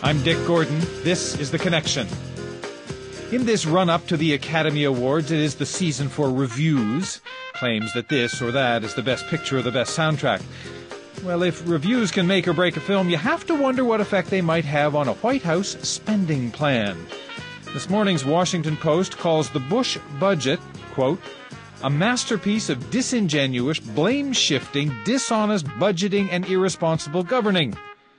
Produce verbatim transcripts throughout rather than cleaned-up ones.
I'm Dick Gordon. This is The Connection. In this run-up to the Academy Awards, it is the season for reviews, claims that this or that is the best picture or the best soundtrack. Well, if reviews can make or break a film, you have to wonder what effect they might have on a White House spending plan. This morning's Washington Post calls the Bush budget, quote, a masterpiece of disingenuous, blame-shifting, dishonest budgeting and irresponsible governing.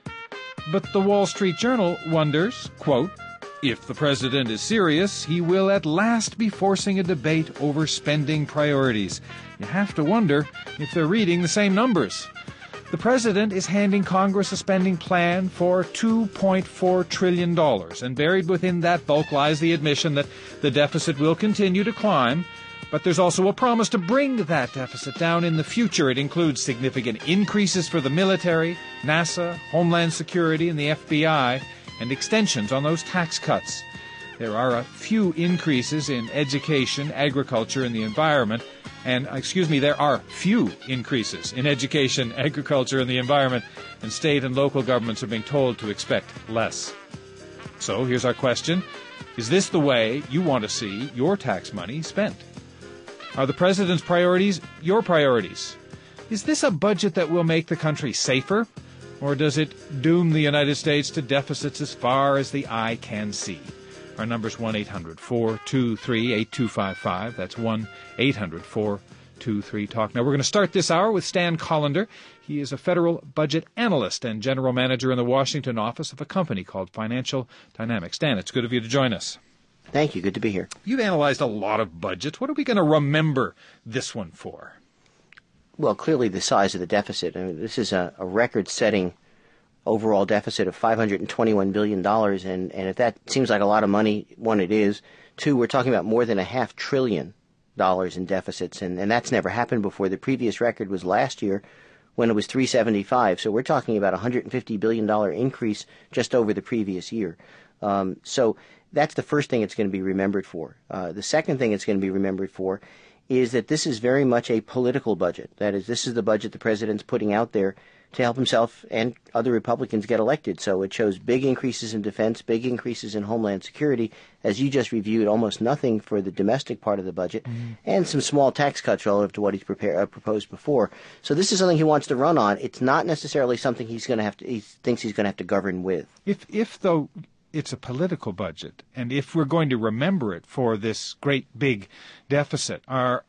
But the Wall Street Journal wonders, quote, if the president is serious, he will at last be forcing a debate over spending priorities. You have to wonder if they're reading the same numbers. The president is handing Congress a spending plan for two point four trillion dollars, and buried within that bulk lies the admission that the deficit will continue to climb. But there's also a promise to bring that deficit down in the future. It includes significant increases for the military, NASA, Homeland Security, and the F B I, and extensions on those tax cuts. There are a few increases in education, agriculture, and the environment. And, excuse me, there are few increases in education, agriculture, and the environment, and state and local governments are being told to expect less. So here's our question. Is this the way you want to see your tax money spent? Are the president's priorities your priorities? Is this a budget that will make the country safer, or does it doom the United States to deficits as far as the eye can see? Our number's one eight hundred four two three eight two five five. That's one eight hundred four two three talk. Now, we're going to start this hour with Stan Collender. He is a federal budget analyst and general manager in the Washington office of a company called Financial Dynamics. Stan, it's good of you to join us. Thank you. Good to be here. You've analyzed a lot of budgets. What are we going to remember this one for? Well, clearly the size of the deficit. I mean, this is a, a record-setting overall deficit of five hundred twenty-one billion dollars, and, and if that seems like a lot of money, one, it is. Two, we're talking about more than a half trillion dollars in deficits, and, and that's never happened before. The previous record was last year when it was three hundred seventy-five, so we're talking about a one hundred fifty billion dollars increase just over the previous year. Um, so that's the first thing it's going to be remembered for. Uh, the second thing it's going to be remembered for is that this is very much a political budget. That is, this is the budget the president's putting out there to help himself and other Republicans get elected. So it shows big increases in defense, big increases in Homeland Security, as you just reviewed, almost nothing for the domestic part of the budget, mm-hmm. and some small tax cuts relative to what he's prepared, uh, proposed before. So this is something he wants to run on. It's not necessarily something he's going to have to, he thinks he's going to have to govern with. If, if though, it's a political budget, and if we're going to remember it for this great big deficit, are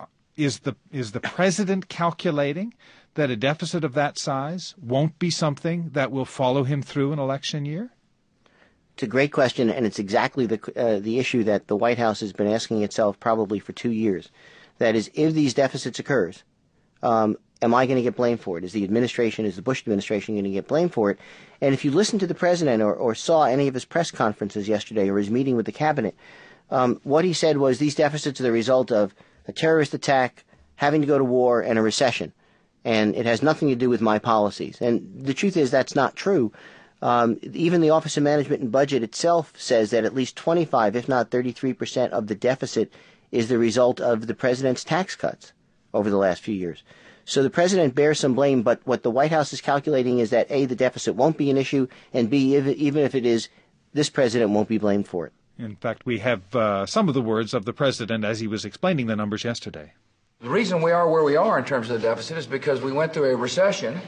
is the is the president calculating that a deficit of that size won't be something that will follow him through an election year? It's a great question, and it's exactly the uh, the issue that the White House has been asking itself probably for two years. That is, if these deficits occurs, um, am I going to get blamed for it? Is the administration, is the Bush administration going to get blamed for it? And if you listened to the president or, or saw any of his press conferences yesterday or his meeting with the cabinet, um, what he said was these deficits are the result of a terrorist attack, having to go to war, and a recession. And it has nothing to do with my policies. And the truth is that's not true. Um, even the Office of Management and Budget itself says that at least twenty-five, if not thirty-three percent of the deficit is the result of the president's tax cuts over the last few years. So the president bears some blame, but what the White House is calculating is that A, the deficit won't be an issue, and B, if, even if it is, this president won't be blamed for it. In fact, we have uh, some of the words of the president as he was explaining the numbers yesterday. The reason we are where we are in terms of the deficit is because we went through a recession,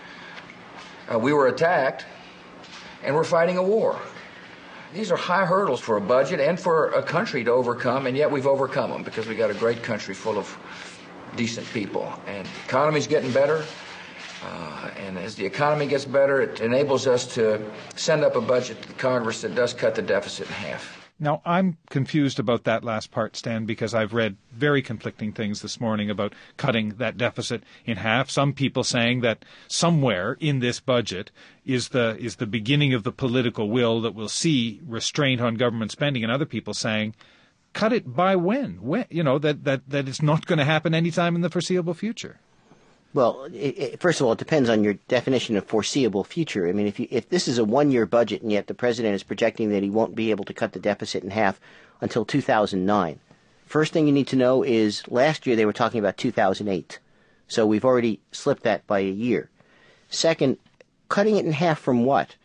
uh, we were attacked, and we're fighting a war. These are high hurdles for a budget and for a country to overcome, and yet we've overcome them because we got a great country full of decent people. And the economy's getting better, uh, and as the economy gets better, it enables us to send up a budget to the Congress that does cut the deficit in half. Now, I'm confused about that last part, Stan, because I've read very conflicting things this morning about cutting that deficit in half. Some people saying that somewhere in this budget is the is the beginning of the political will that will see restraint on government spending, and other people saying, cut it by when? When you know, that, that, that it's not going to happen anytime in the foreseeable future. Well, it, it, first of all, it depends on your definition of foreseeable future. I mean, if you, if this is a one-year budget and yet the president is projecting that he won't be able to cut the deficit in half until two thousand nine, first thing you need to know is last year they were talking about two thousand eight. So we've already slipped that by a year. Second, cutting it in half from what?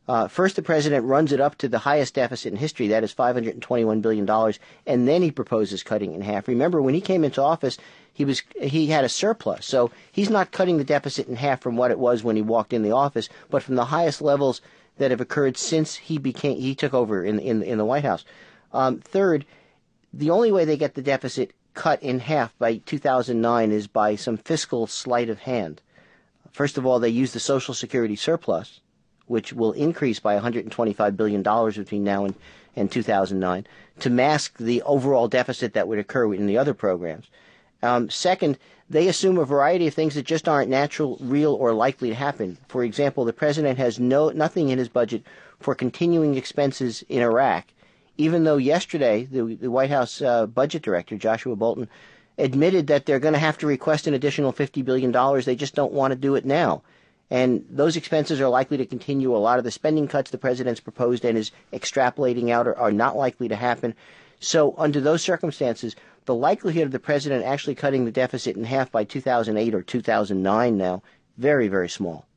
Uh, first, the president runs it up to the highest deficit in history, that is five hundred twenty-one billion dollars, and then he proposes cutting it in half. Remember, when he came into office, he was he had a surplus, so he's not cutting the deficit in half from what it was when he walked in the office, but from the highest levels that have occurred since he became he took over in in, in the White House. Um, third, the only way they get the deficit cut in half by two thousand nine is by some fiscal sleight of hand. First of all, they use the Social Security surplus, which will increase by one hundred twenty-five billion dollars between now and, and two thousand nine, to mask the overall deficit that would occur in the other programs. Um, second, they assume a variety of things that just aren't natural, real, or likely to happen. For example, the president has no nothing in his budget for continuing expenses in Iraq, even though yesterday the, the White House uh, budget director, Joshua Bolten, admitted that they're going to have to request an additional fifty billion dollars. They just don't want to do it now. And those expenses are likely to continue. A lot of the spending cuts the president's proposed and is extrapolating out are, are not likely to happen. So under those circumstances, the likelihood of the president actually cutting the deficit in half by two thousand eight or two thousand nine now, very, very small.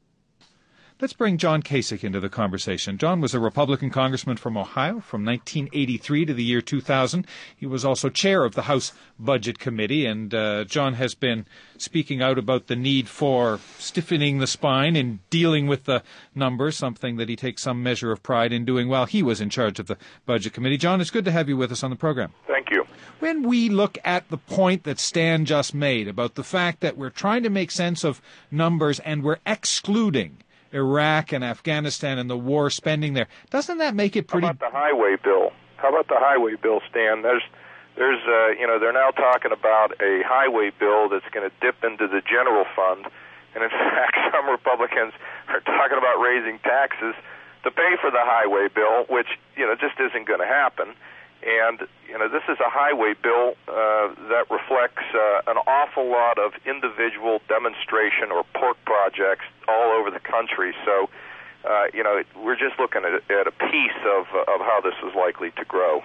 Let's bring John Kasich into the conversation. John was a Republican congressman from Ohio from nineteen eighty-three to the year two thousand. He was also chair of the House Budget Committee, and uh, John has been speaking out about the need for stiffening the spine and dealing with the numbers, something that he takes some measure of pride in doing while he was in charge of the Budget Committee. John, it's good to have you with us on the program. Thank you. When we look at the point that Stan just made about the fact that we're trying to make sense of numbers and we're excluding Iraq and Afghanistan and the war spending there, doesn't that make it pretty... How about the highway bill? How about the highway bill, Stan? There's, there's, uh, you know, they're now talking about a highway bill that's going to dip into the general fund, and in fact, some Republicans are talking about raising taxes to pay for the highway bill, which, you know, just isn't going to happen. And, you know, this is a highway bill uh, that reflects uh, an awful lot of individual demonstration or pork projects all over the country. So, uh, you know, we're just looking at, at a piece of, of how this is likely to grow.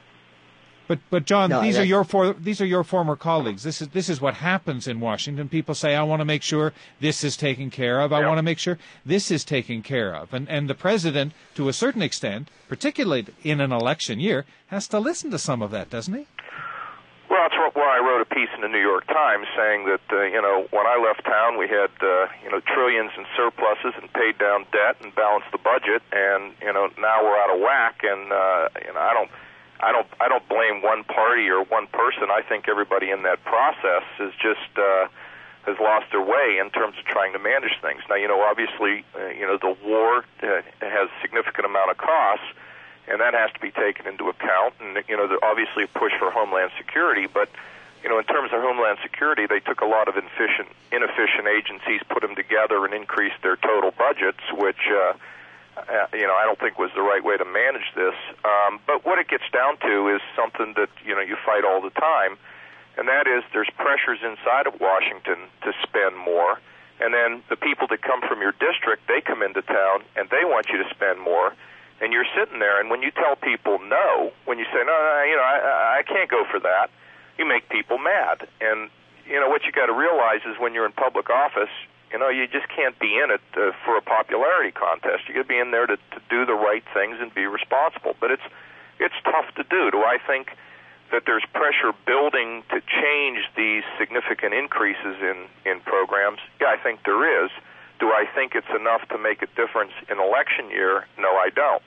But, but John, no, these that... are your for, these are your former colleagues. This is this is what happens in Washington. People say, "I want to make sure this is taken care of. I yeah. want to make sure this is taken care of." And and the president, to a certain extent, particularly in an election year, has to listen to some of that, doesn't he? Well, that's why I wrote a piece in the New York Times saying that uh, you know when I left town, we had uh, you know trillions in surpluses and paid down debt and balanced the budget, and you know now we're out of whack, and uh, you know I don't. I don't. I don't blame one party or one person. I think everybody in that process is just uh, has lost their way in terms of trying to manage things. Now, you know, obviously, uh, you know, the war uh, has a significant amount of costs, and that has to be taken into account. And you know, there's obviously a push for Homeland Security, but you know, in terms of Homeland Security, they took a lot of inefficient, inefficient agencies, put them together, and increased their total budgets, which. Uh, Uh, you know, I don't think was the right way to manage this. Um, but what it gets down to is something that, you know, you fight all the time, and that is there's pressures inside of Washington to spend more, and then the people that come from your district, they come into town, and they want you to spend more, and you're sitting there, and when you tell people no, when you say, no, no you know, I, I can't go for that, you make people mad. And, you know, what you got to realize is when you're in public office, you know, you just can't be in it uh, for a popularity contest. You got to be in there to, to do the right things and be responsible. But it's it's tough to do. Do I think that there's pressure building to change these significant increases in, in programs? Yeah, I think there is. Do I think it's enough to make a difference in election year? No, I don't.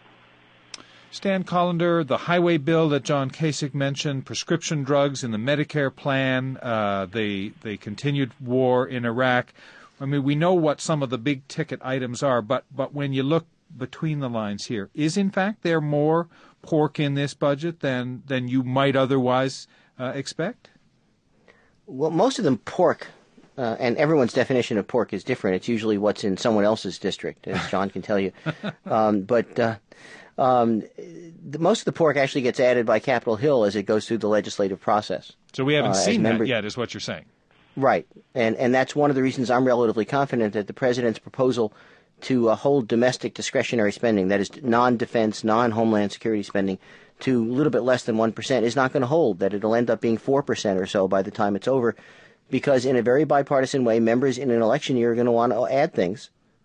Stan Collender, the highway bill that John Kasich mentioned, prescription drugs in the Medicare plan, uh, the the continued war in Iraq. I mean, we know what some of the big-ticket items are, but, but when you look between the lines here, is, in fact, there more pork in this budget than, than you might otherwise uh, expect? Well, most of them pork, uh, and everyone's definition of pork is different. It's usually what's in someone else's district, as John can tell you. Um, but uh, um, the, most of the pork actually gets added by Capitol Hill as it goes through the legislative process. So we haven't uh, seen member- that yet, is what you're saying. Right, and and that's one of the reasons I'm relatively confident that the president's proposal to uh, hold domestic discretionary spending, that is non-defense, non-homeland security spending, to a little bit less than one percent is not going to hold, that it'll end up being four percent or so by the time it's over, because in a very bipartisan way, members in an election year are going to want to add things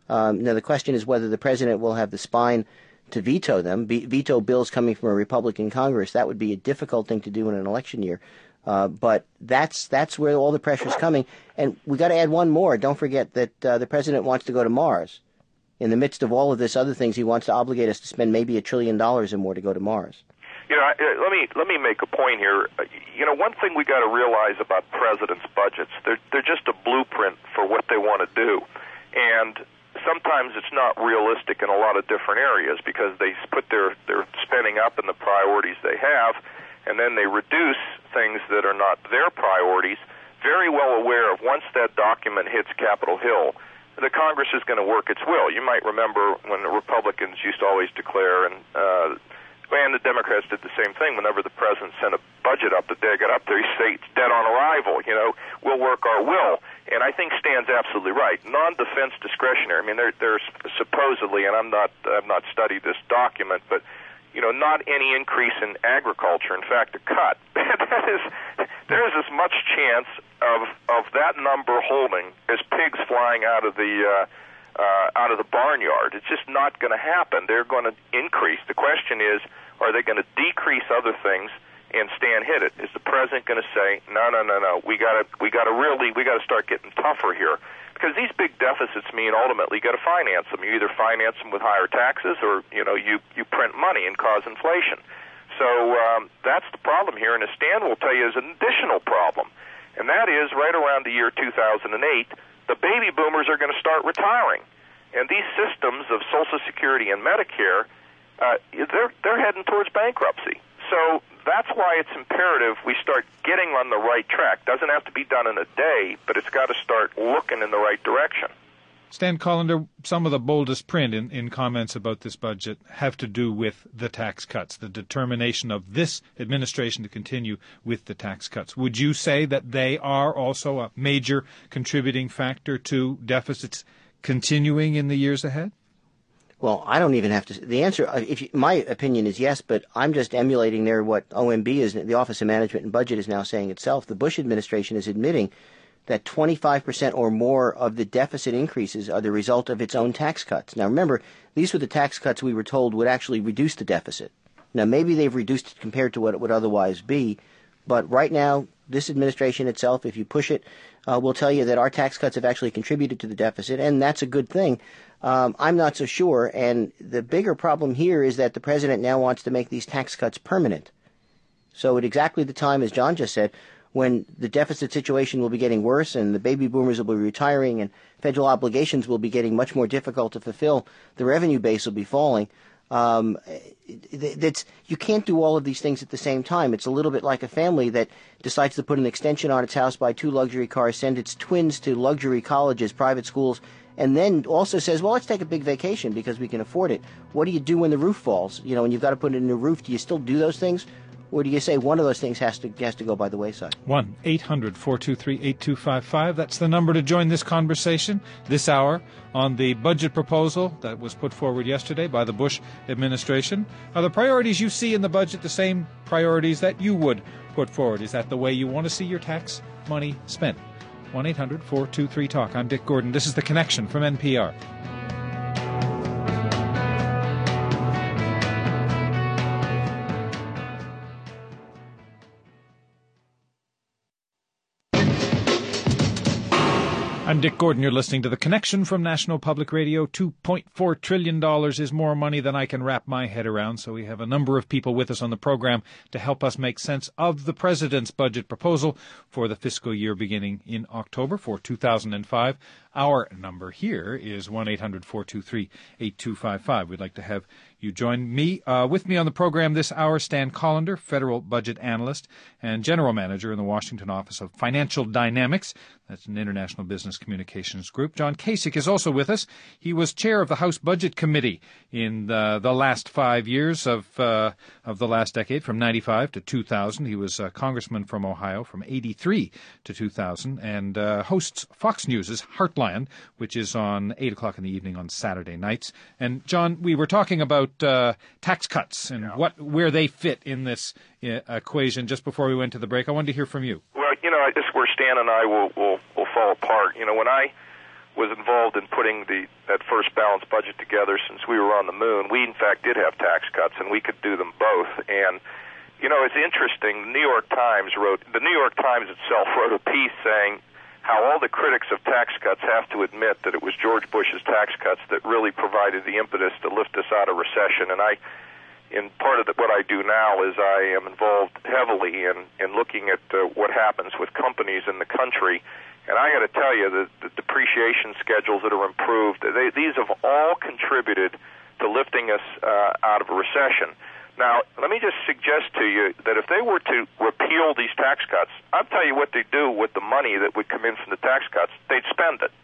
Um, now, the question is whether the president will have the spine to veto them, Be- veto bills coming from a Republican Congress. That would be a difficult thing to do in an election year. Uh, but that's that's where all the pressure is coming. And we got to add one more. Don't forget that uh, the president wants to go to Mars. In the midst of all of this other things, he wants to obligate us to spend maybe a trillion dollars or more to go to Mars. You know, let me let me make a point here. You know, one thing we got to realize about presidents' budgets, they're they're just a blueprint for what they want to do, and sometimes it's not realistic in a lot of different areas because they put their their spending up in the priorities they have, and then they reduce things that are not their priorities. Very well aware of once that document hits Capitol Hill, the Congress is going to work its will. You might remember when the Republicans used to always declare, and uh, and the Democrats did the same thing. Whenever the president sent a budget up, the day got up there, he'd say it's dead on arrival. You know, we'll work our will. And I think Stan's absolutely right. Non-defense discretionary. I mean, there, there's supposedly, and I'm not, I've not studied this document, but you know, not any increase in agriculture. In fact, a cut. that is, there is as much chance of of that number holding as pigs flying out of the uh, uh, out of the barnyard. It's just not going to happen. They're going to increase. The question is, are they going to decrease other things? And Stan hit it. Is the president going to say, no, no, no, no? We got to, we got to really, we got to start getting tougher here, because these big deficits mean ultimately you got to finance them. You either finance them with higher taxes, or you know, you you print money and cause inflation. So um, that's the problem here. And as Stan will tell you, is an additional problem, and that is right around the year two thousand eight, the baby boomers are going to start retiring, and these systems of Social Security and Medicare, uh, they're they're heading towards bankruptcy. So that's why it's imperative we start getting on the right track. Doesn't have to be done in a day, but it's got to start looking in the right direction. Stan Collender, some of the boldest print in, in comments about this budget have to do with the tax cuts, the determination of this administration to continue with the tax cuts. Would you say that they are also a major contributing factor to deficits continuing in the years ahead? Well, I don't even have to. The answer, if you, my opinion is yes, but I'm just emulating there what O M B is, the Office of Management and Budget is now saying itself. The Bush administration is admitting that twenty-five percent or more of the deficit increases are the result of its own tax cuts. Now, remember, these were the tax cuts we were told would actually reduce the deficit. Now, maybe they've reduced it compared to what it would otherwise be, but right now, this administration itself, if you push it, uh, will tell you that our tax cuts have actually contributed to the deficit, and that's a good thing. Um, I'm not so sure, and the bigger problem here is that the president now wants to make these tax cuts permanent. So at exactly the time, as John just said, when the deficit situation will be getting worse and the baby boomers will be retiring and federal obligations will be getting much more difficult to fulfill, the revenue base will be falling. Um, that's, you can't do all of these things at the same time. It's a little bit like a family that decides to put an extension on its house, buy two luxury cars, send its twins to luxury colleges, private schools, and then also says, well, let's take a big vacation because we can afford it. What do you do when the roof falls? You know, and you've got to put in a new roof. Do you still do those things? Or do you say one of those things has to has to go by the wayside? one eight hundred four two three eight two five five. That's the number to join this conversation this hour on the budget proposal that was put forward yesterday by the Bush administration. Are the priorities you see in the budget the same priorities that you would put forward? Is that the way you want to see your tax money spent? one eight hundred four two three talk. I'm Dick Gordon. This is The Connection from N P R. I'm Dick Gordon. You're listening to The Connection from National Public Radio. two point four trillion dollars is more money than I can wrap my head around, so we have a number of people with us on the program to help us make sense of the President's budget proposal for the fiscal year beginning in October for two thousand five. Our number here is one eight hundred four two three eight two five five. We'd like to have you join me. Uh, with me on the program this hour, Stan Collender, Federal Budget Analyst and General Manager in the Washington Office of Financial Dynamics. That's an international business communications group. John Kasich is also with us. He was chair of the House Budget Committee in the, the last five years of uh, of the last decade, from ninety-five to two thousand. He was a congressman from Ohio from eighty-three to two thousand and uh, hosts Fox News' Heartland, which is on eight o'clock in the evening on Saturday nights. And, John, we were talking about uh, tax cuts and yeah. what where they fit in this uh, equation just before we went to the break. I wanted to hear from you. Well, you know, this is where Stan and I will, will, will fall apart. You know, when I was involved in putting the that first balanced budget together since we were on the moon. We, in fact, did have tax cuts, and we could do them both. And, you know, it's interesting. The New York Times wrote, the New York Times itself wrote a piece saying how all the critics of tax cuts have to admit that it was George Bush's tax cuts that really provided the impetus to lift us out of recession. And I, in part of the, what I do now is I am involved heavily in, in looking at uh, what happens with companies in the country. And I got to tell you, the, the depreciation schedules that are improved, they, these have all contributed to lifting us uh, out of a recession. Now, let me just suggest to you that if they were to repeal these tax cuts, I'll tell you what they'd do with the money that would come in from the tax cuts. They'd spend it.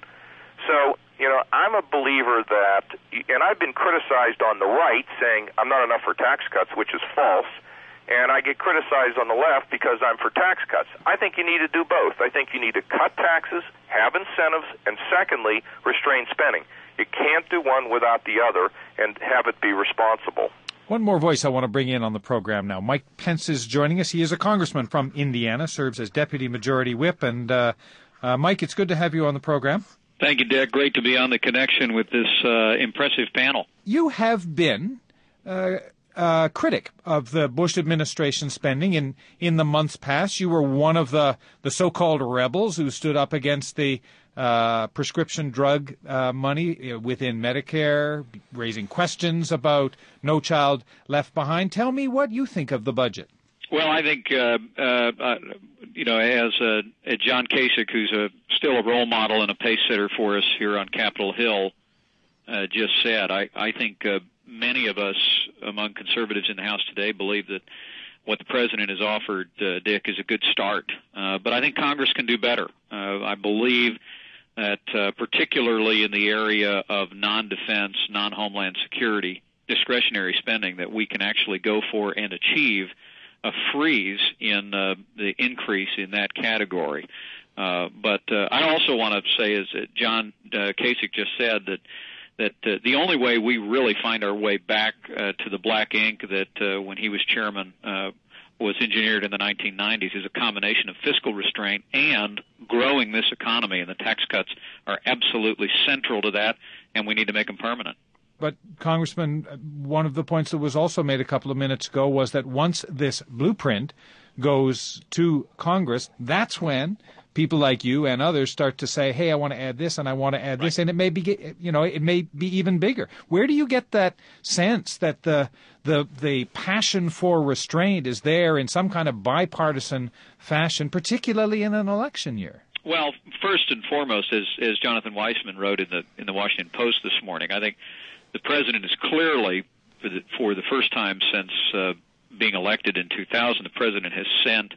So, you know, I'm a believer that, and I've been criticized on the right saying I'm not enough for tax cuts, which is false. And I get criticized on the left because I'm for tax cuts. I think you need to do both. I think you need to cut taxes, have incentives, and secondly, restrain spending. You can't do one without the other and have it be responsible. One more voice I want to bring in on the program now. Mike Pence is joining us. He is a congressman from Indiana, serves as Deputy Majority Whip. And, uh, uh, Mike, it's good to have you on the program. Thank you, Dick. Great to be on the connection with this uh, impressive panel. You have been uh, a critic of the Bush administration spending in, in the months past. You were one of the, the so-called rebels who stood up against the uh, prescription drug uh, money within Medicare, raising questions about No Child Left Behind. Tell me what you think of the budget. Well, I think, uh, uh, uh, you know, as uh, John Kasich, who's a, still a role model and a pace setter for us here on Capitol Hill, uh, just said, I, I think uh, many of us among conservatives in the House today believe that what the president has offered, uh, Dick, is a good start. Uh, but I think Congress can do better. Uh, I believe that uh, particularly in the area of non-defense, non-homeland security, discretionary spending, that we can actually go for and achieve a freeze in uh, the increase in that category. Uh, but uh, I also want to say, as uh, John uh, Kasich just said, that that uh, the only way we really find our way back uh, to the black ink that uh, when he was chairman uh, was engineered in the nineteen nineties is a combination of fiscal restraint and growing this economy, and the tax cuts are absolutely central to that, and we need to make them permanent. But, Congressman, one of the points that was also made a couple of minutes ago was that once this blueprint goes to Congress, that's when people like you and others start to say, hey, I want to add this and I want to add right. this, and it may be, you know, it may be even bigger. Where do you get that sense that the the the passion for restraint is there in some kind of bipartisan fashion, particularly in an election year? Well, first and foremost, as as Jonathan Weissman wrote in the in the Washington Post this morning, I think the president is clearly, for the, for the first time since uh, being elected in two thousand, the president has sent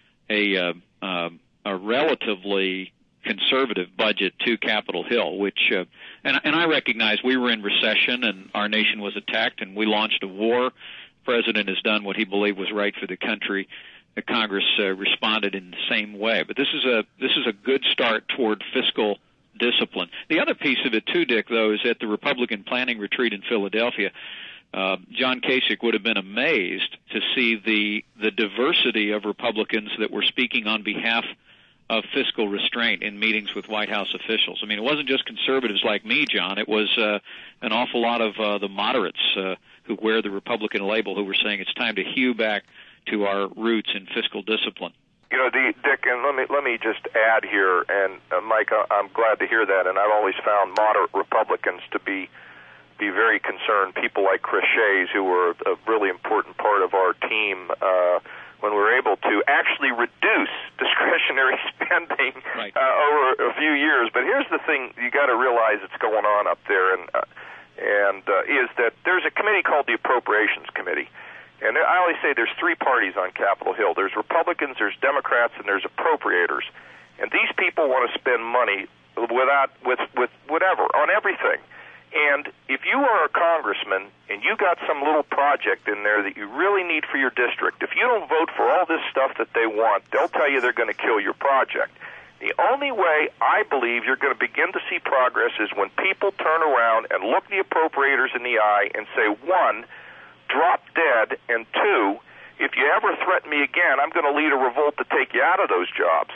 a, uh, uh, a relatively conservative budget to Capitol Hill, which, uh, and, and I recognize we were in recession and our nation was attacked and we launched a war. The president has done what he believed was right for the country. The Congress uh, responded in the same way. But this is a this is a good start toward fiscal discipline. The other piece of it, too, Dick, though, is at the Republican planning retreat in Philadelphia, uh, John Kasich would have been amazed to see the the diversity of Republicans that were speaking on behalf of fiscal restraint in meetings with White House officials. I mean, it wasn't just conservatives like me, John. It was uh, an awful lot of uh, the moderates uh, who wear the Republican label who were saying it's time to hew back to our roots in fiscal discipline. You know, the, Dick, and let me let me just add here, and uh, Mike, I'm glad to hear that, and I've always found moderate Republicans to be be very concerned. People like Chris Shays, who were a really important part of our team uh, when we were able to actually reduce discretionary spending right. uh, over a few years. But here's the thing you got to realize that's going on up there, and uh, and uh, is that there's a committee called the Appropriations Committee. And I always say there's three parties on Capitol Hill. There's Republicans, there's Democrats, and there's appropriators. And these people want to spend money without, with, with whatever, on everything. And if you are a congressman and you got some little project in there that you really need for your district, if you don't vote for all this stuff that they want, they'll tell you they're going to kill your project. The only way I believe you're going to begin to see progress is when people turn around and look the appropriators in the eye and say, one, drop dead, and two, if you ever threaten me again, I'm going to lead a revolt to take you out of those jobs.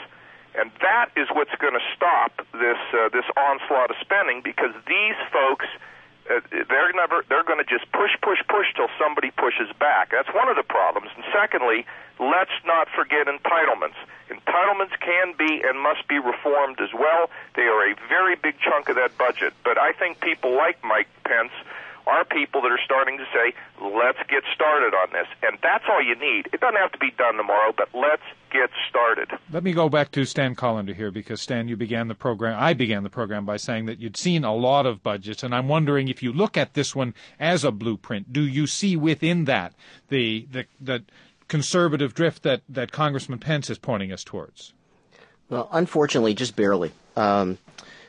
And that is what's going to stop this uh, this onslaught of spending, because these folks, uh, they're never they're going to just push, push, push till somebody pushes back. That's one of the problems. And secondly, let's not forget entitlements. Entitlements can be and must be reformed as well. They are a very big chunk of that budget. But I think people like Mike Pence are people that are starting to say, let's get started on this. And that's all you need. It doesn't have to be done tomorrow, but let's get started. Let me go back to Stan Collender here, because, Stan, you began the program, I began the program by saying that you'd seen a lot of budgets, and I'm wondering if you look at this one as a blueprint, do you see within that the the, the conservative drift that, that Congressman Pence is pointing us towards? Well, unfortunately, just barely. Um,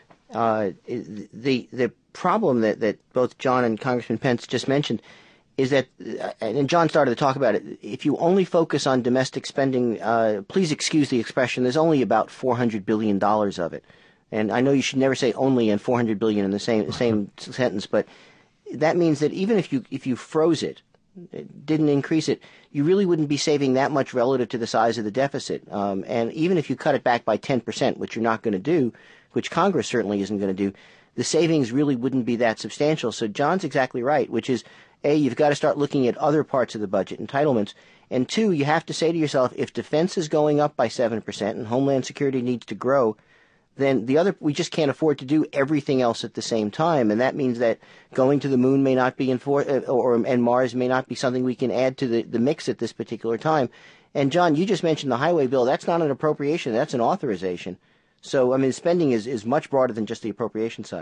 uh, the the problem that, that both John and Congressman Pence just mentioned is that, and John started to talk about it, if you only focus on domestic spending, uh, please excuse the expression, there's only about four hundred billion dollars of it. And I know you should never say only and four hundred billion dollars in the same same sentence, but that means that even if you if you froze it, didn't increase it, you really wouldn't be saving that much relative to the size of the deficit. Um, and even if you cut it back by ten percent, which you're not going to do, which Congress certainly isn't going to do, the savings really wouldn't be that substantial. So John's exactly right, which is, A, you've got to start looking at other parts of the budget, entitlements, and two, you have to say to yourself, if defense is going up by seven percent and Homeland Security needs to grow, then the other, we just can't afford to do everything else at the same time, and that means that going to the moon may not be, infor- or, and Mars may not be something we can add to the, the mix at this particular time. And John, you just mentioned the highway bill. That's not an appropriation, that's an authorization. So, I mean, spending is, is much broader than just the appropriation side.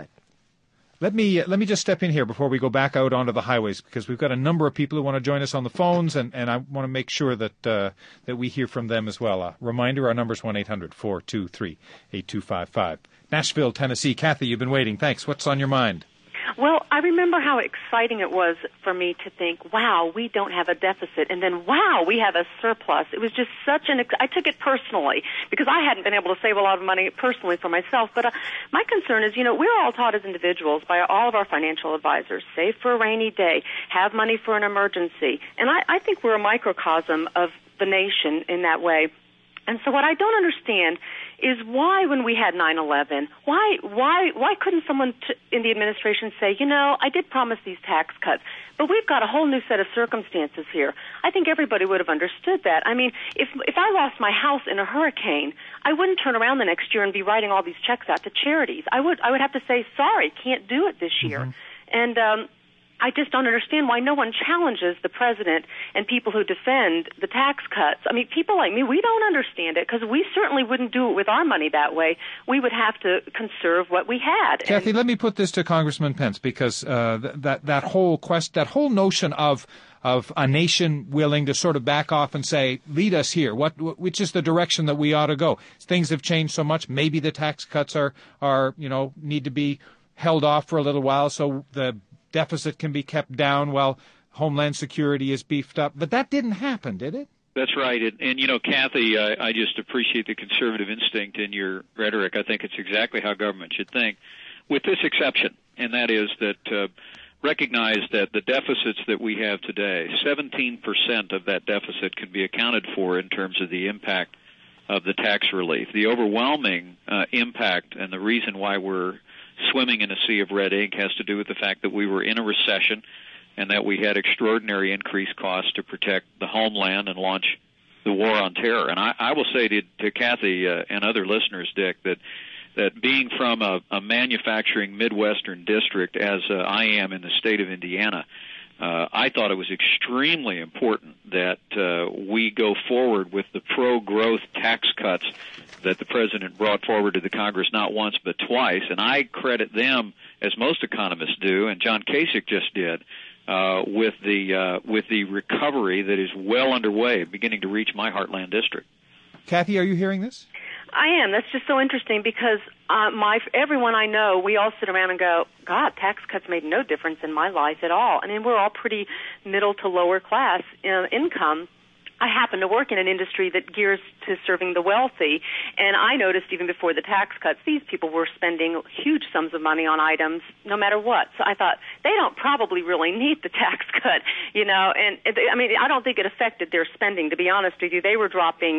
Let me uh, let me just step in here before we go back out onto the highways, because we've got a number of people who want to join us on the phones, and, and I want to make sure that uh, that we hear from them as well. Uh, reminder, our number is one eight hundred four two three eight two five five. Nashville, Tennessee. Kathy, you've been waiting. Thanks. What's on your mind? Well, I remember how exciting it was for me to think, wow, we don't have a deficit, and then, wow, we have a surplus. It was just such an ex- – I took it personally because I hadn't been able to save a lot of money personally for myself. But uh, my concern is, you know, we're all taught as individuals by all of our financial advisors, save for a rainy day, have money for an emergency. And I, I think we're a microcosm of the nation in that way. And so what I don't understand is why, when we had nine eleven, why why why couldn't someone t- in the administration say, you know, I did promise these tax cuts, but we've got a whole new set of circumstances here. I think everybody would have understood that. I mean, if if I lost my house in a hurricane, I wouldn't turn around the next year and be writing all these checks out to charities. I would I would have to say, sorry, can't do it this year. Mm-hmm. And um I just don't understand why no one challenges the president and people who defend the tax cuts. I mean, people like me, we don't understand it because we certainly wouldn't do it with our money that way. We would have to conserve what we had. Kathy, and, let me put this to Congressman Pence, because uh, th- that that whole quest, that whole notion of of a nation willing to sort of back off and say, lead us here, what, which is the direction that we ought to go. Things have changed so much. Maybe the tax cuts are are you know need to be held off for a little while so the deficit can be kept down while Homeland Security is beefed up. But that didn't happen, did it? That's right. And, and you know, Kathy, I, I just appreciate the conservative instinct in your rhetoric. I think it's exactly how government should think, with this exception, and that is that uh, recognize that the deficits that we have today, seventeen percent of that deficit can be accounted for in terms of the impact of the tax relief. The overwhelming uh, impact and the reason why we're swimming in a sea of red ink has to do with the fact that we were in a recession and that we had extraordinary increased costs to protect the homeland and launch the war on terror. And I, I will say to, to Kathy uh, and other listeners, Dick, that that being from a, a manufacturing Midwestern district, as uh, I am in the state of Indiana, uh, I thought it was extremely important that uh, we go forward with the pro-growth tax cuts that the president brought forward to the Congress not once but twice. And I credit them, as most economists do, and John Kasich just did, uh, with the uh, with the recovery that is well underway, beginning to reach my heartland district. Kathy, are you hearing this? I am. That's just so interesting because uh, my everyone I know, we all sit around and go, God, tax cuts made no difference in my life at all. I mean, we're all pretty middle to lower class uh, income. I happen to work in an industry that gears to serving the wealthy, and I noticed even before the tax cuts, these people were spending huge sums of money on items no matter what. So I thought, they don't probably really need the tax cut, you know, and I mean, I don't think it affected their spending, to be honest with you. They were dropping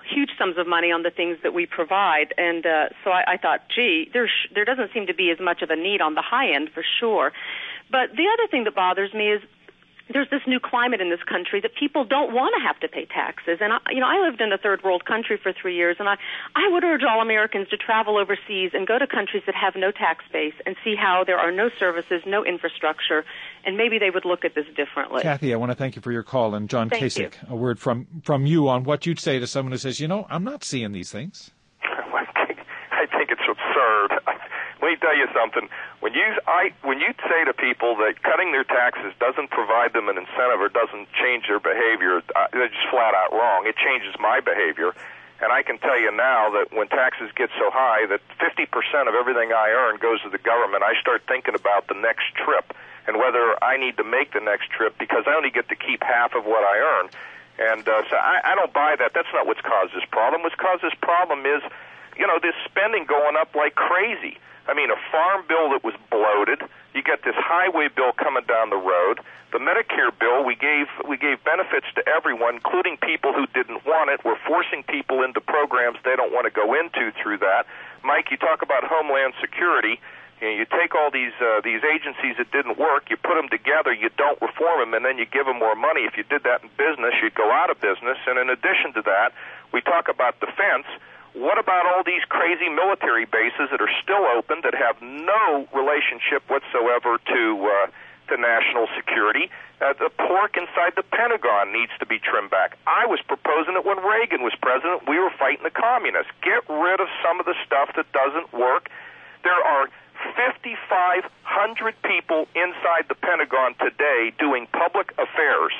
huge sums of money on the things that we provide. And uh, so I, I thought, gee, there, sh- there doesn't seem to be as much of a need on the high end for sure. But the other thing that bothers me is there's this new climate in this country that people don't want to have to pay taxes. And, I, you know, I lived in a third world country for three years, and I, I would urge all Americans to travel overseas and go to countries that have no tax base and see how there are no services, no infrastructure, and maybe they would look at this differently. Kathy, I want to thank you for your call. And John Thank Kasich, you. a word from, from you on what you'd say to someone who says, you know, I'm not seeing these things. I think, I think it's absurd. Let me tell you something. When you I when you say to people that cutting their taxes doesn't provide them an incentive or doesn't change their behavior, uh, they're just flat out wrong. It changes my behavior. And I can tell you now that when taxes get so high that fifty percent of everything I earn goes to the government, I start thinking about the next trip and whether I need to make the next trip because I only get to keep half of what I earn. And uh, so I, I don't buy that. That's not what's caused this problem. What's caused this problem is, you know, this spending going up like crazy. I mean, a farm bill that was bloated. You get this highway bill coming down the road. The Medicare bill, we gave we gave benefits to everyone, including people who didn't want it. We're forcing people into programs they don't want to go into through that. Mike, you talk about Homeland Security. You know, you take all these uh, these agencies that didn't work, you put them together, you don't reform them, and then you give them more money. If you did that in business, you'd go out of business. And in addition to that, we talk about defense. What about all these crazy military bases that are still open that have no relationship whatsoever to uh, to national security? Uh, the pork inside the Pentagon needs to be trimmed back. I was proposing it when Reagan was president. We were fighting the communists. Get rid of some of the stuff that doesn't work. There are fifty-five hundred people inside the Pentagon today doing public affairs.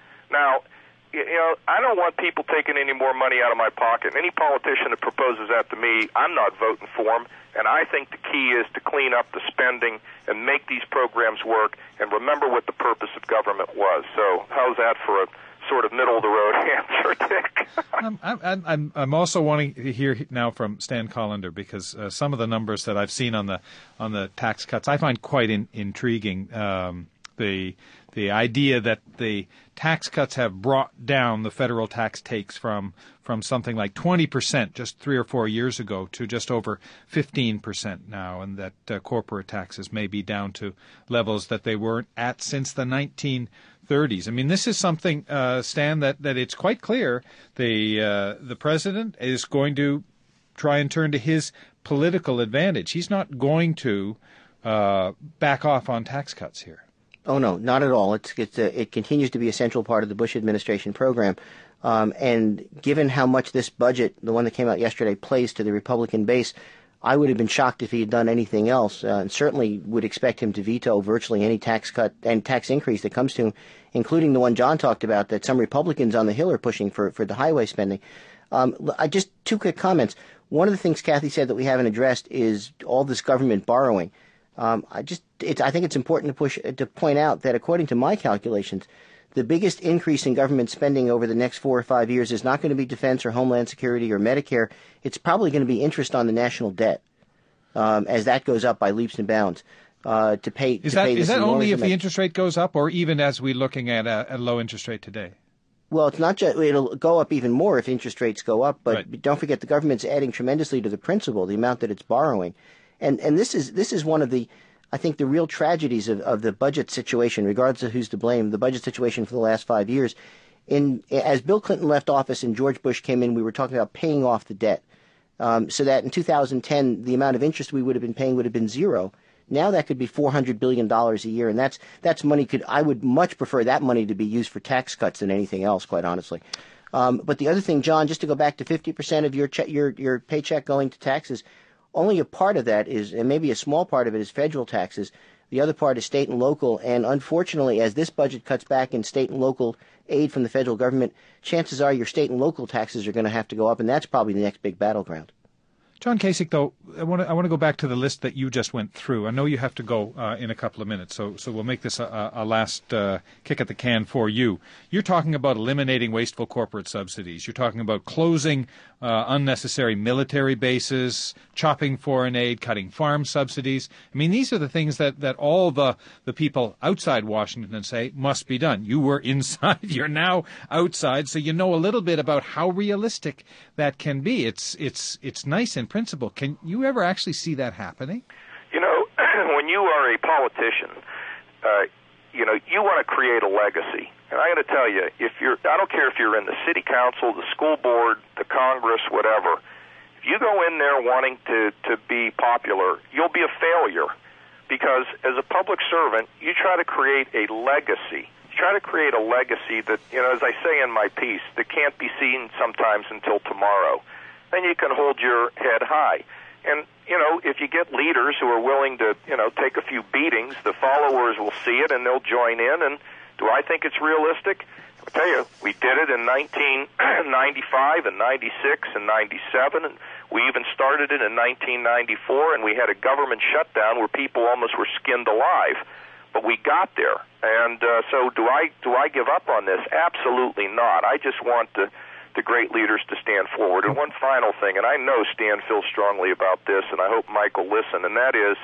Now, you know, I don't want people taking any more money out of my pocket. Any politician that proposes that to me, I'm not voting for them. And I think the key is to clean up the spending and make these programs work and remember what the purpose of government was. So how's that for a sort of middle-of-the-road answer, Dick? I'm, I'm, I'm, I'm also wanting to hear now from Stan Collender because uh, some of the numbers that I've seen on the on the tax cuts I find quite in, intriguing. Um, the the idea that the tax cuts have brought down the federal tax takes from from something like twenty percent just three or four years ago to just over fifteen percent now, and that uh, corporate taxes may be down to levels that they weren't at since the nineteen thirties. I mean, this is something, uh, Stan, that, that it's quite clear the uh, the president is going to try and turn to his political advantage. He's not going to uh, back off on tax cuts here. Oh, no, not at all. It's, it's a, it continues to be a central part of the Bush administration program. Um, and given how much this budget, the one that came out yesterday, plays to the Republican base, I would have been shocked if he had done anything else, uh, and certainly would expect him to veto virtually any tax cut and tax increase that comes to him, including the one John talked about that some Republicans on the Hill are pushing for, for the highway spending. Um, I just two quick comments. One of the things Kathy said that we haven't addressed is all this government borrowing. Um, I just, it's, I think it's important to push to point out that according to my calculations, the biggest increase in government spending over the next four or five years is not going to be defense or Homeland Security or Medicare. It's probably going to be interest on the national debt, um, as that goes up by leaps and bounds. Uh, to pay is to that pay is that only if amount. the interest rate goes up, or even as we're looking at a, a low interest rate today? Well, it's not just, it'll go up even more if interest rates go up, but right. Don't forget the government's adding tremendously to the principal, the amount that it's borrowing. And and this is this is one of the, I think, the real tragedies of, of the budget situation, regardless of who's to blame, the budget situation for the last five years. In as Bill Clinton left office and George Bush came in, we were talking about paying off the debt, um, so that in two thousand ten, the amount of interest we would have been paying would have been zero. Now that could be four hundred billion dollars a year, and that's that's money could I would much prefer that money to be used for tax cuts than anything else, quite honestly. Um, but the other thing, John, just to go back to fifty percent of your che- your your paycheck going to taxes, only a part of that is, and maybe a small part of it is federal taxes. The other part is state and local, and unfortunately, as this budget cuts back in state and local aid from the federal government, chances are your state and local taxes are going to have to go up, and that's probably the next big battleground. John Kasich, though, I want to I want to go back to the list that you just went through. I know you have to go uh, in a couple of minutes, so so we'll make this a, a last uh, kick at the can for you. You're talking about eliminating wasteful corporate subsidies. You're talking about closing uh, unnecessary military bases, chopping foreign aid, cutting farm subsidies. I mean, these are the things that, that all the, the people outside Washington say must be done. You were inside. You're now outside, so you know a little bit about how realistic that can be. It's it's it's nice in principle. Can you ever actually see that happening? You know, when you are a politician, uh, you know, you want to create a legacy. And I got to tell you, if you're, I don't care if you're in the city council, the school board, the Congress, whatever, if you go in there wanting to, to be popular, you'll be a failure. Because as a public servant, you try to create a legacy. You try to create a legacy that, you know, as I say in my piece, that can't be seen sometimes until tomorrow. Then you can hold your head high. And, you know, if you get leaders who are willing to, you know, take a few beatings, the followers will see it and they'll join in. And do I think it's realistic? I'll tell you, we did it in nineteen ninety-five and ninety-six and ninety-seven, and we even started it in nineteen ninety-four, and we had a government shutdown where people almost were skinned alive. But we got there. And uh, so do I do I give up on this? Absolutely not. I just want the, the great leaders to stand forward. And one final thing, and I know Stan feels strongly about this, and I hope Mike will listen, and that is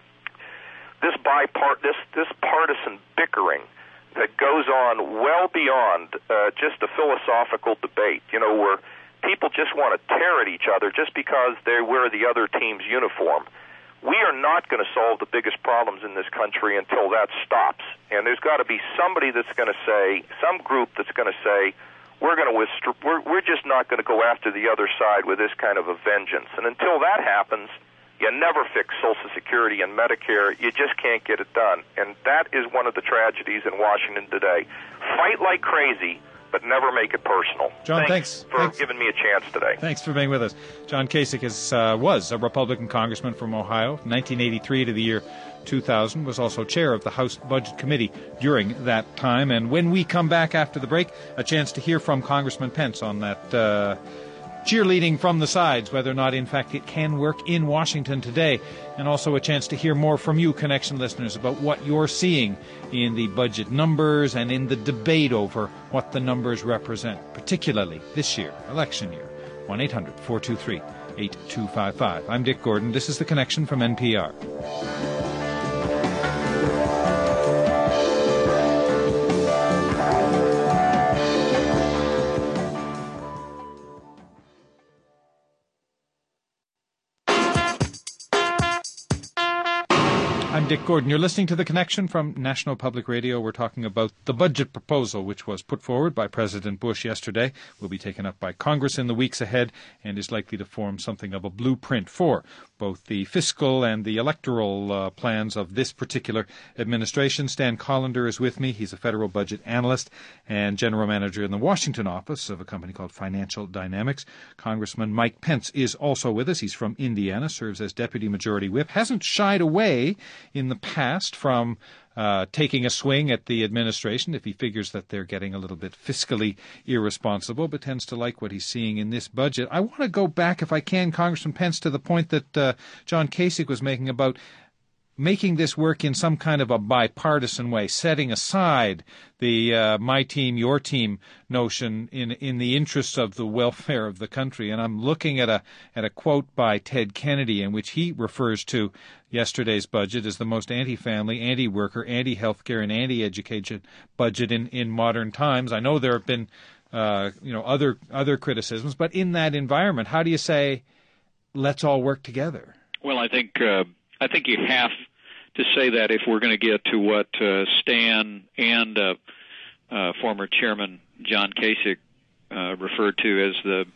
this bipart this this partisan bickering that goes on well beyond uh, just a philosophical debate, you know, where people just want to tear at each other just because they wear the other team's uniform. We are not going to solve the biggest problems in this country until that stops. And there's got to be somebody that's going to say, some group that's going to say, we're going to wist- we're, we're just not going to go after the other side with this kind of a vengeance. And until that happens, you never fix Social Security and Medicare. You just can't get it done. And that is one of the tragedies in Washington today. Fight like crazy, but never make it personal. John, thanks, thanks for thanks. giving me a chance today. Thanks for being with us. John Kasich is, uh, was a Republican congressman from Ohio, nineteen eighty-three to the year two thousand, was also chair of the House Budget Committee during that time. And when we come back after the break, a chance to hear from Congressman Pence on that uh, cheerleading from the sides, whether or not, in fact, it can work in Washington today, and also a chance to hear more from you, Connection listeners, about what you're seeing in the budget numbers and in the debate over what the numbers represent, particularly this year, election year. one eight hundred four two three eight two five five. I'm Dick Gordon. This is The Connection from N P R. I'm Dick Gordon. You're listening to The Connection from National Public Radio. We're talking about the budget proposal, which was put forward by President Bush yesterday, will be taken up by Congress in the weeks ahead, and is likely to form something of a blueprint for both the fiscal and the electoral uh, plans of this particular administration. Stan Collender is with me. He's a federal budget analyst and general manager in the Washington office of a company called Financial Dynamics. Congressman Mike Pence is also with us. He's from Indiana, serves as Deputy Majority Whip, hasn't shied away in the past from uh, taking a swing at the administration if he figures that they're getting a little bit fiscally irresponsible, but tends to like what he's seeing in this budget. I want to go back, if I can, Congressman Pence, to the point that uh, John Kasich was making about making this work in some kind of a bipartisan way, setting aside the uh, my team, your team notion in in the interests of the welfare of the country. And I'm looking at a at a quote by Ted Kennedy in which he refers to yesterday's budget as the most anti-family, anti-worker, anti-healthcare, and anti-education budget in, in modern times. I know there have been uh, you know other other criticisms, but in that environment, how do you say, let's all work together? Well, I think uh, I think you have to say that if we're going to get to what uh, Stan and uh, uh, former Chairman John Kasich uh, referred to as the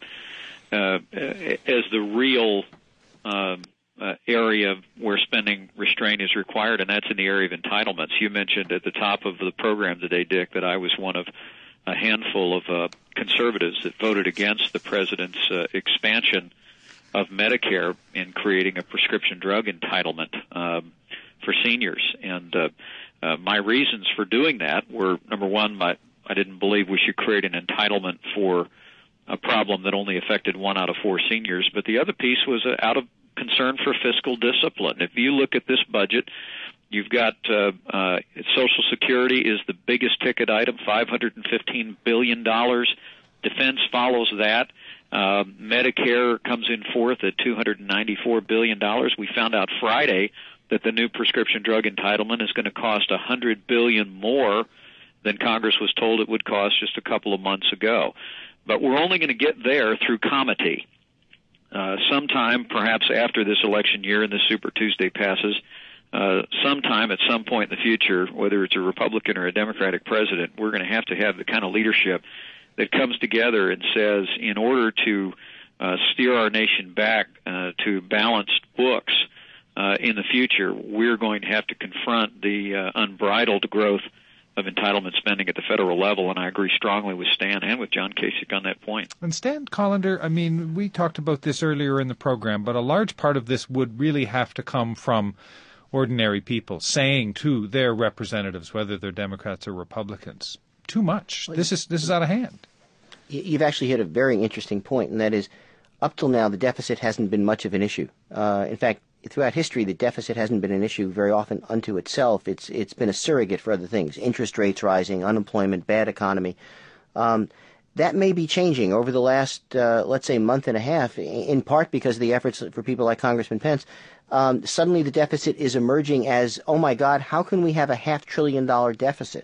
uh, as the real uh, uh, area where spending restraint is required, and that's in the area of entitlements. You mentioned at the top of the program today, Dick, that I was one of a handful of uh, conservatives that voted against the president's uh, expansion of Medicare in creating a prescription drug entitlement um, for seniors. And uh, uh, my reasons for doing that were, number one, my, I didn't believe we should create an entitlement for a problem that only affected one out of four seniors, but the other piece was uh, out of concern for fiscal discipline. If you look at this budget, you've got uh, uh, Social Security is the biggest ticket item, five hundred fifteen billion dollars. Defense follows that. Uh, Medicare comes in fourth at two hundred ninety-four billion dollars. We found out Friday that the new prescription drug entitlement is going to cost one hundred billion dollars more than Congress was told it would cost just a couple of months ago. But we're only going to get there through comity. Uh, sometime, perhaps after this election year and the Super Tuesday passes, uh, sometime at some point in the future, whether it's a Republican or a Democratic president, we're going to have to have the kind of leadership that comes together and says, in order to uh, steer our nation back uh, to balanced books uh, in the future, we're going to have to confront the uh, unbridled growth of entitlement spending at the federal level, and I agree strongly with Stan and with John Kasich on that point. And Stan Collender, I mean, we talked about this earlier in the program, but a large part of this would really have to come from ordinary people saying to their representatives, whether they're Democrats or Republicans, too much. This is this is out of hand. You've actually hit a very interesting point, and that is, up till now, the deficit hasn't been much of an issue. Uh, in fact, throughout history, the deficit hasn't been an issue very often unto itself. It's it's been a surrogate for other things: interest rates rising, unemployment, bad economy. Um, that may be changing over the last, uh, let's say, month and a half, in part because of the efforts for people like Congressman Pence. Um, suddenly, the deficit is emerging as, oh my God, how can we have a half trillion dollar deficit?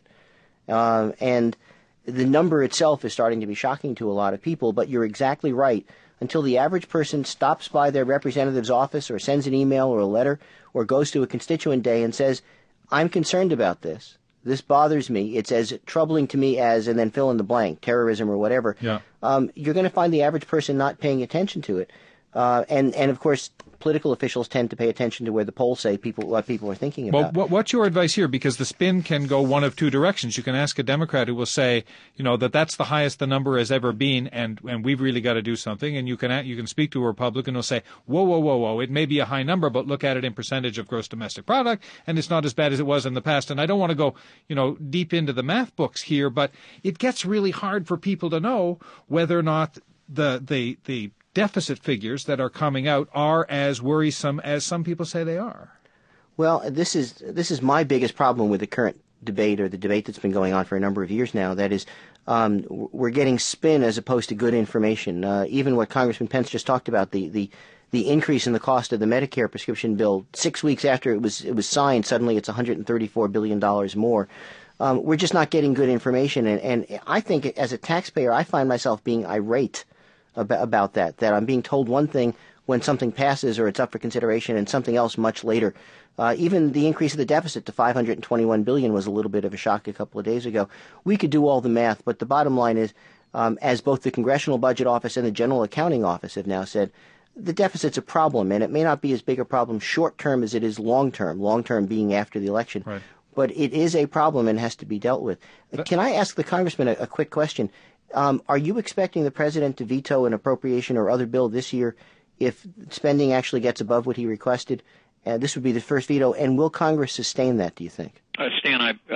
Uh, and the number itself is starting to be shocking to a lot of people, but you're exactly right. Until the average person stops by their representative's office or sends an email or a letter or goes to a constituent day and says, I'm concerned about this. This bothers me. It's as troubling to me as, and then fill in the blank, terrorism or whatever. Yeah. Um, you're going to find the average person not paying attention to it. Uh, and, and, of course, political officials tend to pay attention to where the polls say people what people are thinking about. Well, what's your advice here? Because the spin can go one of two directions. You can ask a Democrat who will say, you know, that that's the highest the number has ever been, and, and we've really got to do something. And you can you can speak to a Republican who will say, whoa, whoa, whoa, whoa, it may be a high number, but look at it in percentage of gross domestic product, and it's not as bad as it was in the past. And I don't want to go, you know, deep into the math books here, but it gets really hard for people to know whether or not the the the deficit figures that are coming out are as worrisome as some people say they are. Well, this is this is my biggest problem with the current debate, or the debate that's been going on for a number of years now. That is, um, we're getting spin as opposed to good information. Uh, even what Congressman Pence just talked about, the, the the increase in the cost of the Medicare prescription bill, six weeks after it was it was signed, suddenly it's one hundred thirty-four billion dollars more. Um, we're just not getting good information, and, and I think as a taxpayer, I find myself being irate about, about that, that I'm being told one thing when something passes or it's up for consideration and something else much later. Uh, even the increase of the deficit to five hundred twenty-one billion dollars was a little bit of a shock a couple of days ago. We could do all the math, but the bottom line is, um, as both the Congressional Budget Office and the General Accounting Office have now said, the deficit's a problem, and it may not be as big a problem short-term as it is long-term, long-term being after the election. Right. But it is a problem and has to be dealt with. But, Can I ask the Congressman a, a quick question? Um, are you expecting the President to veto an appropriation or other bill this year if spending actually gets above what he requested? Uh, this would be the first veto, and will Congress sustain that, do you think? Uh, Stan, I,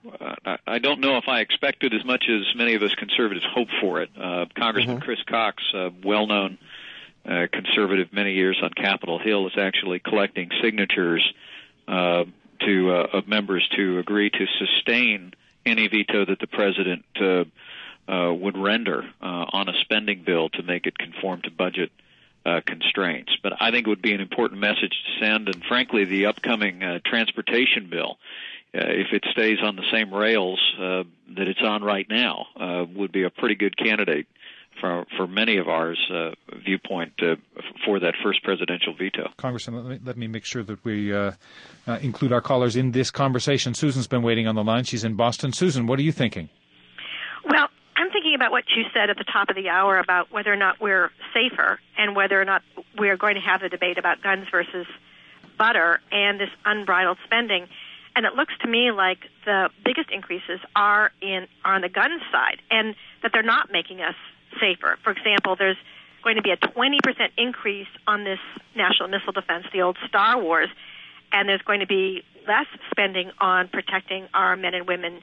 uh, I don't know if I expect it as much as many of us conservatives hope for it. Uh, Congressman Mm-hmm. Chris Cox, a well-known uh, conservative many years on Capitol Hill, is actually collecting signatures uh, to uh, of members to agree to sustain any veto that the President uh, uh, would render uh, on a spending bill to make it conform to budget Uh, constraints. But I think it would be an important message to send, and frankly, the upcoming uh, transportation bill, uh, if it stays on the same rails uh, that it's on right now, uh, would be a pretty good candidate for for many of ours uh, viewpoint uh, for that first presidential veto. Congressman, let me, let me make sure that we uh, uh, include our callers in this conversation. Susan's been waiting on the line. She's in Boston. Susan, what are you thinking? Well, I'm thinking about what you said at the top of the hour about whether or not we're safer and whether or not we're going to have a debate about guns versus butter and this unbridled spending. And it looks to me like the biggest increases are in are on the gun side, and that they're not making us safer. For example, there's going to be a twenty percent increase on this national missile defense, the old Star Wars, and there's going to be less spending on protecting our men and women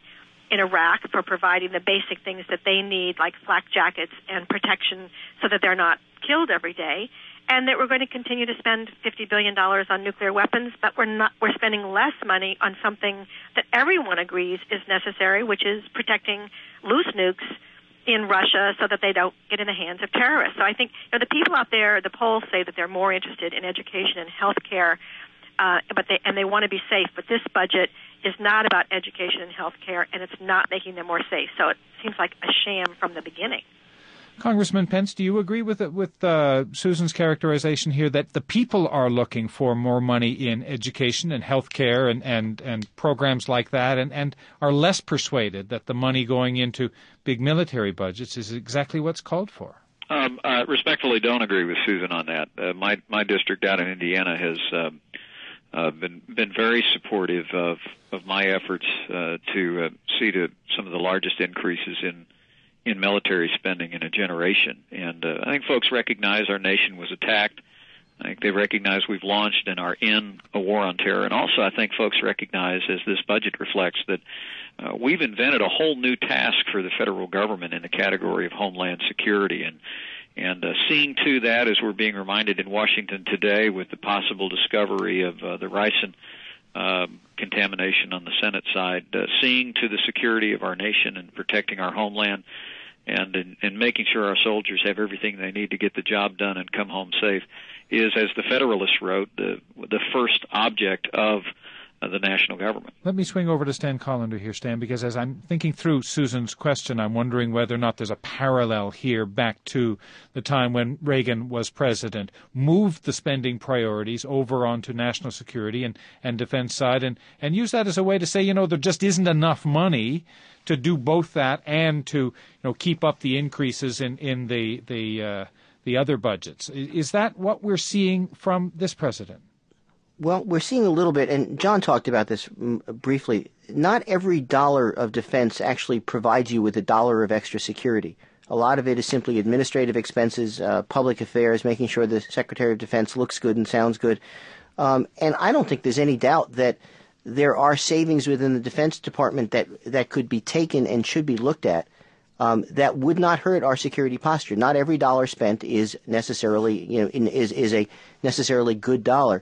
in Iraq for providing the basic things that they need, like flak jackets and protection so that they're not killed every day, and that we're going to continue to spend fifty billion dollars on nuclear weapons, but we're not, we're spending less money on something that everyone agrees is necessary, which is protecting loose nukes in Russia so that they don't get in the hands of terrorists. So I think, you know, the people out there, the polls say that they're more interested in education and health care, uh, but they, and they want to be safe. But this budget is not about education and health care, and it's not making them more safe. So it seems like a sham from the beginning. Congressman Pence, do you agree with with uh, Susan's characterization here that the people are looking for more money in education and health care and, and, and programs like that, and, and are less persuaded that the money going into big military budgets is exactly what's called for? Um, I respectfully don't agree with Susan on that. Uh, my my district down in Indiana has um, uh, been been very supportive of of my efforts uh, to uh, see to some of the largest increases in. in military spending in a generation. And uh, I think folks recognize our nation was attacked. I think they recognize we've launched and are in a war on terror. And also I think folks recognize, as this budget reflects, that uh, we've invented a whole new task for the federal government in the category of homeland security. And and uh, seeing to that, as we're being reminded in Washington today with the possible discovery of uh, the ricin uh, contamination on the Senate side, uh, seeing to the security of our nation and protecting our homeland, and in, in making sure our soldiers have everything they need to get the job done and come home safe, is, as the Federalist wrote, the the first object of uh, the national government. Let me swing over to Stan Collender here, Stan, because as I'm thinking through Susan's question, I'm wondering whether or not there's a parallel here back to the time when Reagan was president, moved the spending priorities over onto national security and, and defense side, and, and use that as a way to say, you know, there just isn't enough money to do both that and to, you know, keep up the increases in, in the the uh, the other budgets. Is that what we're seeing from this president? Well, we're seeing a little bit, and John talked about this briefly. Not every dollar of defense actually provides you with a dollar of extra security. A lot of it is simply administrative expenses, uh, public affairs, making sure the Secretary of Defense looks good and sounds good. Um, and I don't think there's any doubt that there are savings within the Defense Department that, that could be taken and should be looked at um, that would not hurt our security posture. Not every dollar spent is necessarily, you know, in, is is a necessarily good dollar.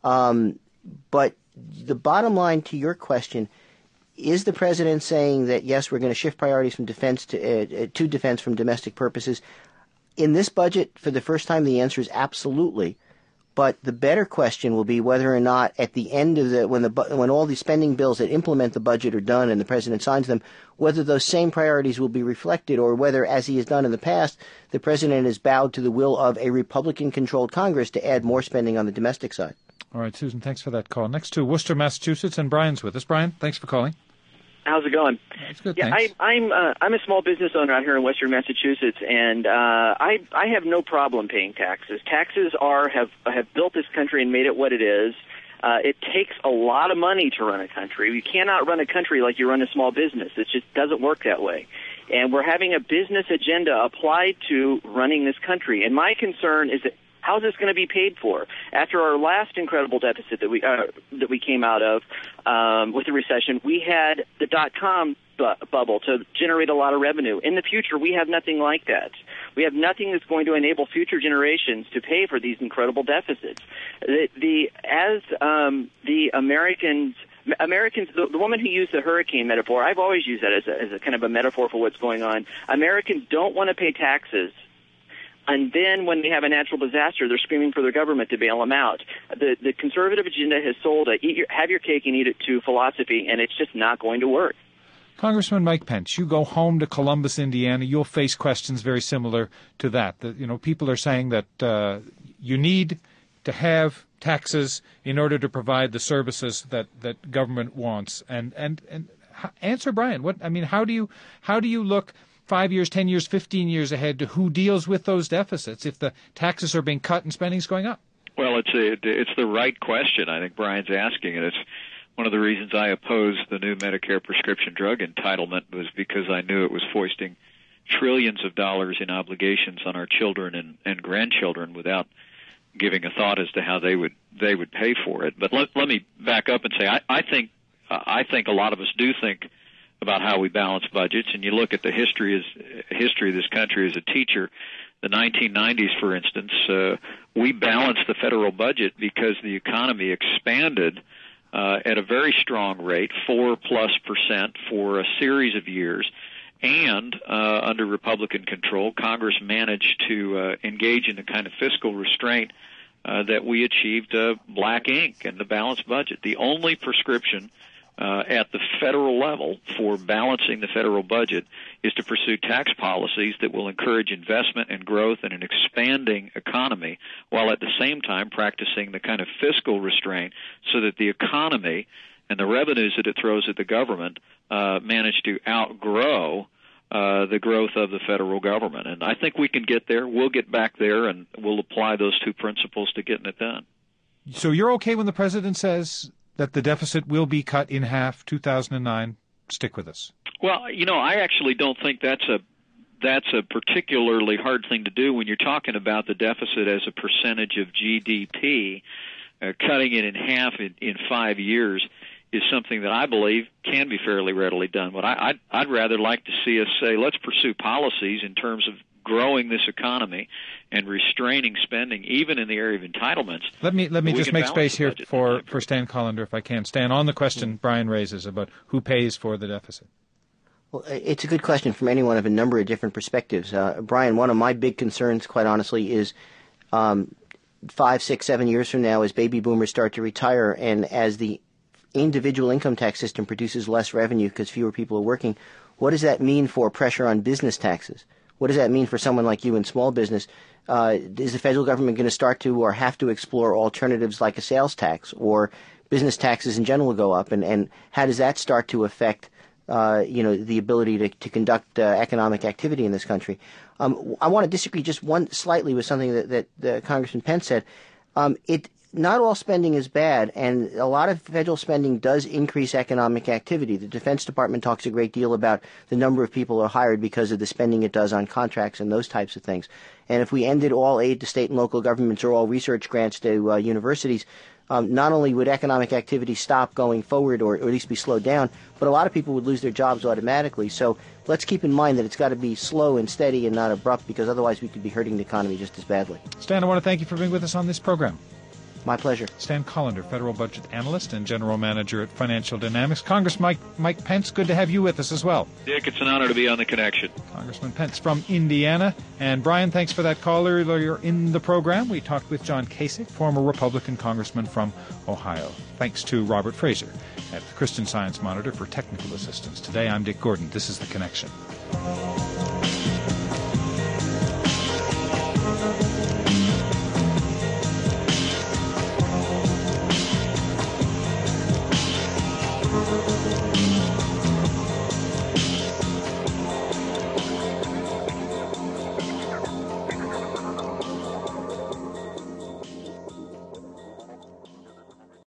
Um, but the bottom line to your question, is the president saying that, yes, we're going to shift priorities from defense to, uh, to defense from domestic purposes? In this budget, for the first time, the answer is absolutely. But the better question will be whether or not at the end of the when the when all the spending bills that implement the budget are done and the president signs them, whether those same priorities will be reflected, or whether, as he has done in the past, the president has bowed to the will of a Republican-controlled Congress to add more spending on the domestic side. All right, Susan, thanks for that call. Next to Worcester, Massachusetts, and Brian's with us. Brian, thanks for calling. How's it going? It's good, yeah, thanks. I, I'm uh, I'm a small business owner out here in Western Massachusetts, and uh, I I have no problem paying taxes. Taxes are have have built this country and made it what it is. Uh, it takes a lot of money to run a country. You cannot run a country like you run a small business. It just doesn't work that way. And we're having a business agenda applied to running this country. And my concern is that, how's this going to be paid for? After our last incredible deficit that we uh, that we came out of um, with the recession, we had the dot-com bu- bubble to generate a lot of revenue. In the future, we have nothing like that. We have nothing that's going to enable future generations to pay for these incredible deficits. The, the as um, the Americans. Americans, the, the woman who used the hurricane metaphor, I've always used that as a, as a kind of a metaphor for what's going on. Americans don't want to pay taxes. And then when they have a natural disaster, they're screaming for their government to bail them out. The the conservative agenda has sold a eat your, have your cake and eat it too philosophy, and it's just not going to work. Congressman Mike Pence, you go home to Columbus, Indiana, you'll face questions very similar to that. That, you know, people are saying that uh, you need to have taxes in order to provide the services that, that government wants. And, and and answer Brian. What I mean, how do you how do you look five years, ten years, fifteen years ahead to who deals with those deficits if the taxes are being cut and spending's going up? Well, it's a, it's the right question. I think Brian's asking it. It's one of the reasons I opposed the new Medicare prescription drug entitlement was because I knew it was foisting trillions of dollars in obligations on our children and, and grandchildren without giving a thought as to how they would they would pay for it. But let, let me back up and say I, I think uh, I think a lot of us do think about how we balance budgets. And you look at the history as history of this country as a teacher. The nineteen nineties, for instance, uh, we balanced the federal budget because the economy expanded uh, at a very strong rate, four plus percent for a series of years. And uh, under Republican control, Congress managed to uh, engage in the kind of fiscal restraint uh, that we achieved uh, black ink in the balanced budget. The only prescription uh, at the federal level for balancing the federal budget is to pursue tax policies that will encourage investment and growth in an expanding economy, while at the same time practicing the kind of fiscal restraint so that the economy and the revenues that it throws at the government uh, manage to outgrow uh, the growth of the federal government. And I think we can get there. We'll get back there, and we'll apply those two principles to getting it done. So you're okay when the president says that the deficit will be cut in half, two thousand nine? Stick with us. Well, you know, I actually don't think that's a that's a particularly hard thing to do when you're talking about the deficit as a percentage of G D P. Uh, cutting it in half in, in five years is something that I believe can be fairly readily done. But I, I'd, I'd rather like to see us say, let's pursue policies in terms of growing this economy and restraining spending, even in the area of entitlements. Let me let me so just make space here for, for Stan Collender, if I can. Stan, on the question mm-hmm. Brian raises about who pays for the deficit. Well, it's a good question from anyone of a number of different perspectives. Uh, Brian, one of my big concerns, quite honestly, is um, five, six, seven years from now, as baby boomers start to retire and as the individual income tax system produces less revenue because fewer people are working, what does that mean for pressure on business taxes? What does that mean for someone like you in small business? Uh, is the federal government going to start to or have to explore alternatives like a sales tax, or business taxes in general go up? And, and how does that start to affect uh, you know, the ability to, to conduct uh, economic activity in this country? Um, I want to disagree just one slightly with something that, that, that Congressman Pence said. Um, it Not all spending is bad, and a lot of federal spending does increase economic activity. The Defense Department talks a great deal about the number of people are hired because of the spending it does on contracts and those types of things. And if we ended all aid to state and local governments or all research grants to uh, universities, um, not only would economic activity stop going forward or, or at least be slowed down, but a lot of people would lose their jobs automatically. So let's keep in mind that it's got to be slow and steady and not abrupt, because otherwise we could be hurting the economy just as badly. Stan, I want to thank you for being with us on this program. My pleasure. Stan Collender, Federal Budget Analyst and General Manager at Financial Dynamics. Congressman Mike, Mike Pence, good to have you with us as well. Dick, it's an honor to be on The Connection. Congressman Pence from Indiana. And Brian, thanks for that call earlier in the program. We talked with John Kasich, former Republican congressman from Ohio. Thanks to Robert Fraser at the Christian Science Monitor for technical assistance. Today, I'm Dick Gordon. This is The Connection. Thank you.